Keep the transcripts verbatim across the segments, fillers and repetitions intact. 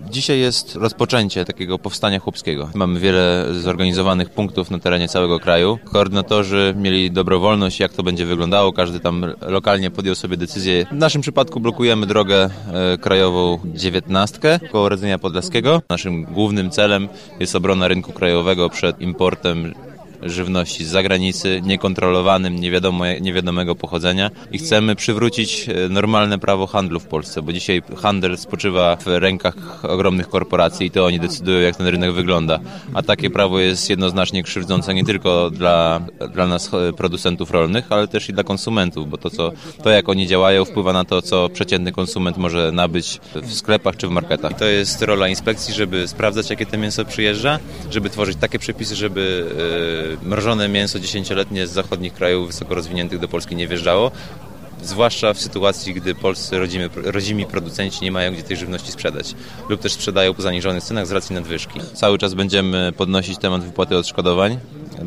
Dzisiaj jest rozpoczęcie takiego powstania chłopskiego. Mamy wiele zorganizowanych punktów na terenie całego kraju. Koordynatorzy mieli dobrowolność, jak to będzie wyglądało. Każdy tam lokalnie podjął sobie decyzję. W naszym przypadku blokujemy drogę e, krajową dziewiętnastkę koło Radzenia Podlaskiego. Naszym głównym celem jest obrona rynku krajowego przed importem żywności z zagranicy, niekontrolowanym, niewiadomo, niewiadomego pochodzenia i chcemy przywrócić normalne prawo handlu w Polsce, bo dzisiaj handel spoczywa w rękach ogromnych korporacji i to oni decydują, jak ten rynek wygląda. A takie prawo jest jednoznacznie krzywdzące nie tylko dla, dla nas producentów rolnych, ale też i dla konsumentów, bo to, co, to jak oni działają, wpływa na to, co przeciętny konsument może nabyć w sklepach czy w marketach. I to jest rola inspekcji, żeby sprawdzać, jakie to mięso przyjeżdża, żeby tworzyć takie przepisy, żeby yy, mrożone mięso dziesięcioletnie z zachodnich krajów wysoko rozwiniętych do Polski nie wjeżdżało, zwłaszcza w sytuacji, gdy polscy rodzimi, rodzimi producenci nie mają gdzie tej żywności sprzedać lub też sprzedają po zaniżonych cenach z racji nadwyżki. Cały czas będziemy podnosić temat wypłaty odszkodowań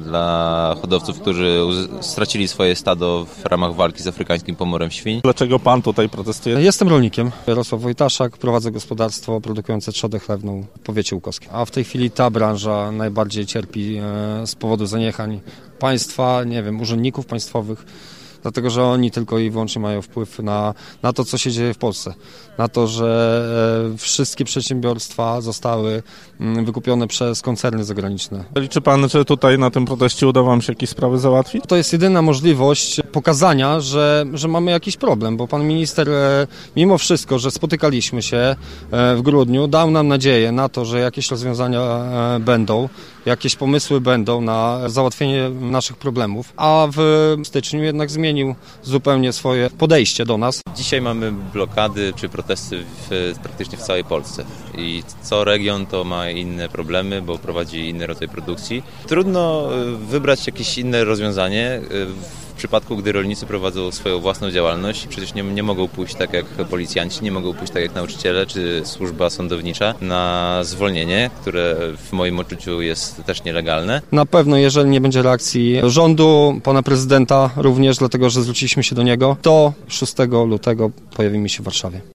dla hodowców, którzy stracili swoje stado w ramach walki z afrykańskim pomorem świń. Dlaczego pan tutaj protestuje? Jestem rolnikiem. Jarosław Wojtaszak, prowadzę gospodarstwo produkujące trzodę chlewną w powiecie łukowskim. A w tej chwili ta branża najbardziej cierpi z powodu zaniechań państwa, nie wiem, urzędników państwowych, dlatego że oni tylko i wyłącznie mają wpływ na, na to, co się dzieje w Polsce. Na to, że e, wszystkie przedsiębiorstwa zostały m, wykupione przez koncerny zagraniczne. Liczy pan, że tutaj na tym proteście uda wam się jakieś sprawy załatwić? To jest jedyna możliwość pokazania, że, że mamy jakiś problem, bo pan minister e, mimo wszystko, że spotykaliśmy się e, w grudniu, dał nam nadzieję na to, że jakieś rozwiązania e, będą, jakieś pomysły będą na załatwienie naszych problemów, a w styczniu jednak zmienił zupełnie swoje podejście do nas. Dzisiaj mamy blokady czy protesty w, praktycznie w całej Polsce i co region to ma inne problemy, bo prowadzi inny rodzaj produkcji. Trudno wybrać jakieś inne rozwiązanie w przypadku, gdy rolnicy prowadzą swoją własną działalność. Przecież nie, nie mogą pójść tak jak policjanci, nie mogą pójść tak jak nauczyciele czy służba sądownicza na zwolnienie, które w moim odczuciu jest też nielegalne. Na pewno, jeżeli nie będzie reakcji rządu, pana prezydenta również, dlatego że zwróciliśmy się do niego, to szóstego lutego pojawimy się w Warszawie.